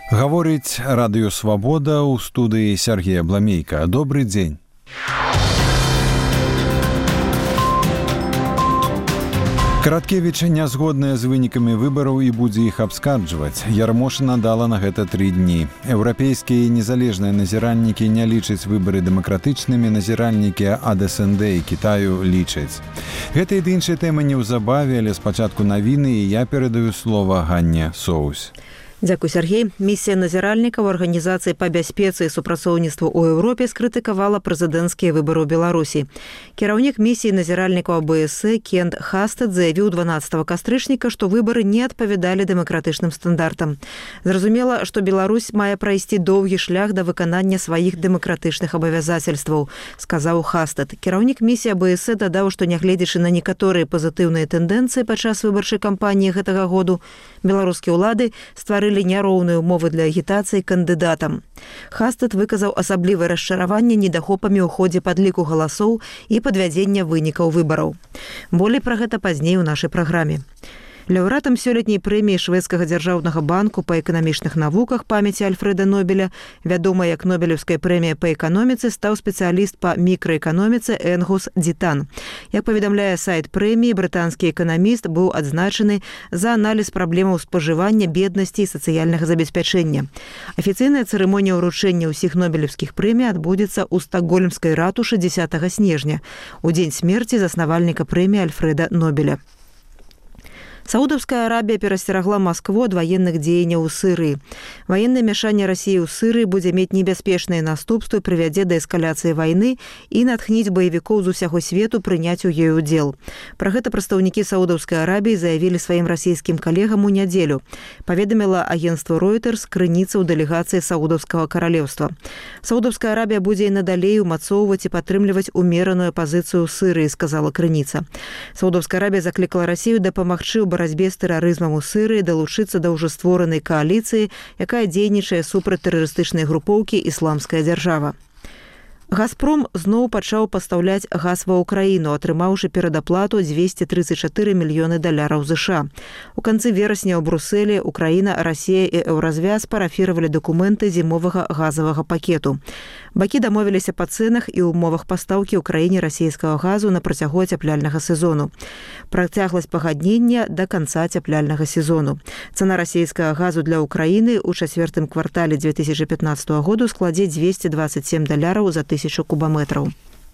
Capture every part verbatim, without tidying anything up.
Гаворыць радыё «Свабода» ў студыі Сергея Бламейка. Добры дзень. Караткевіч не згодная з вынікамі выбараў і будзе іх абскарджваць. Ярмошына дала на гэта тры дні. Еўрапейскія незалежныя назіральнікі не лічаць выбары дэмакратычнымі, назіральнікі ад эс эн дэ і Кітаю лічаць. Гэта і іншыя тэмы неўзабаве, але спачатку навіны, і я перадаю слова Ганне Соус. Дзякуй, Сергей. Місія назіральнікаў Арганізацыі па бяспецы і супрацоўніцтву ў Еўропе скрытыкавала прэзідэнцкія выбары ў Беларусі. Кіраўнік місіі назіральнікаў а бэ эс э Кент Хастэд заявіў дванаццатага кастрычніка, што выбары не адпавядалі дэмакратычным стандартам. Зразумела, што Беларусь мае прайсці доўгі шлях да выканання сваіх дэмакратычных абавязацельстваў, сказаў Хастэд. Кіраўнік місіі а бэ эс э дадаў, што нягледзячы на некаторыя пазітыўныя тэндэнцыі падчас выбарчай кампаніі гэтага году, беларускія ўлады стварылі няроўныя ўмовы для агітацыі кандыдатам. Хастэд выказаў асаблівае расчараванне недахопамі ў ходзе падліку галасоў і падвядзення вынікаў выбараў. Болей пра гэта пазней у нашай праграме. Лаўрэатам сёлетняй прэміі шведскага дзяржаўнага банку па эканамічных навуках памяці Альфрэда Нобеля, вядома як Нобелеўская прэмія па эканоміцы, стаў спецыяліст па мікраэканоміцы Энгус Дзітан. Як паведамляе сайт прэміі, брытанскі эканаміст быў адзначаны за аналіз праблемаў спажывання, беднасці і сацыяльнага забеспячэння. Афіцыйная цырымонія ўручэння ўсіх нобелеўскіх прэмій адбудзецца ў стакгольмскай ратушы дзесятага снежня, у дзень смерці заснавальніка прэміі Альфрэда Нобеля. Саудаўская Арабія перасцерагла Маскву ад ваенных дзеянняў у Сырыі. Ваеннае мяшанне Расіі ў Сырыі будзе мець небяспечныя наступствы, прывядзе да эскаляцыі вайны і натхніць баевікоў з усяго свету прыняць у ёй удзел. Пра гэта прадстаўнікі Саудаўскай Арабіі заявілі сваім расійскім калегам у нядзелю, паведаміла агенцтва Reuters крыніца ў дэлегацыі Саудаўскага каралеўства. Саудаўская Арабія будзе і надалей умацоўваць і падтрымліваць умераную пазіцыю ў Сырыі, сказала крыніца. Саудаўская Арабія заклікала Расію дапамагчы ў барацьбе з тэрарызмам у Сырыі далучыцца да ўжо створанай кааліцыі, якая дзейнічае супраць тэрарыстычнай групоўкі «Ісламская дзяржава». «Газпром» зноў пачаў пастаўляць газ ва ўкраіну, атрымаўшы перадаплату дзвесце трыццаць чатыры мільёны даляраў ЗША. У канцы верасня ў Брусэлі Украіна, Расія і Еўразвяз парафіравалі дакументы зімовага газавага пакету. Бакі дамовіліся па цэнах і ўмовах пастаўкі ў краіне расійскага газу на працягу ацяпляльнага сезону. Працягласць пагаднення да канца ацяпляльнага сезону. Цана расійскага газу для Украіны ў чацвёртым квартале дзве тысячы пятнаццатага году складзе дзвесце дваццаць сем даляраў за тысячу кубаметраў.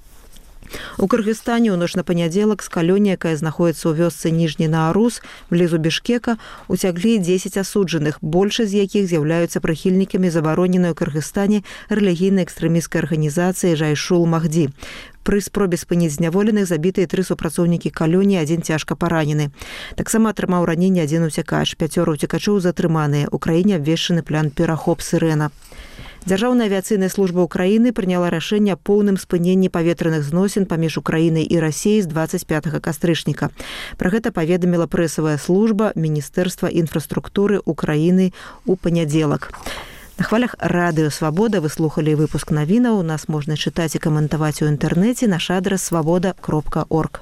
У Кыргызстане ў ноч на панядзелак з калёні, якая знаходіцца ў вёсцы Ніжні Наарус, блізу Бішкека, уцяглі дзесяць асуджаных, большасць з якіх з'яўляюцца прыхільнікамі забароненай у Кыргызстане рэлігійнай экстрэмісцкай арганізацыі Жайшул Махді. Пры спробе спыніць зняволеных забітыя тры супрацоўнікі калёні, адзін цяжка паранены. Таксама атрымаў раненне адзін уцякач, пяцёра уцекачоў затрыманыя. У краіне абвешчаны план перахоп сірэна. Дзяржаўная авіяцыйная служба Украіны прыняла рашэнне аб поўным спыненні паветраных зносін паміж Украінай і Расіяй з дваццаць пятага кастрычніка. Пра гэта паведаміла прэсавая служба Міністэрства інфраструктуры Украіны ў панядзелак. На хвалях радыё «Свабода» вы слухалі выпуск навінаў. Нас можна чытаць і каментаваць у інтэрнэце. Наш адрас свабода кропка орг.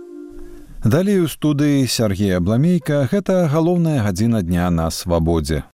Далей у студыі Сергея Бламейка. Гэта галоўная гадзіна дня на «Свабодзе».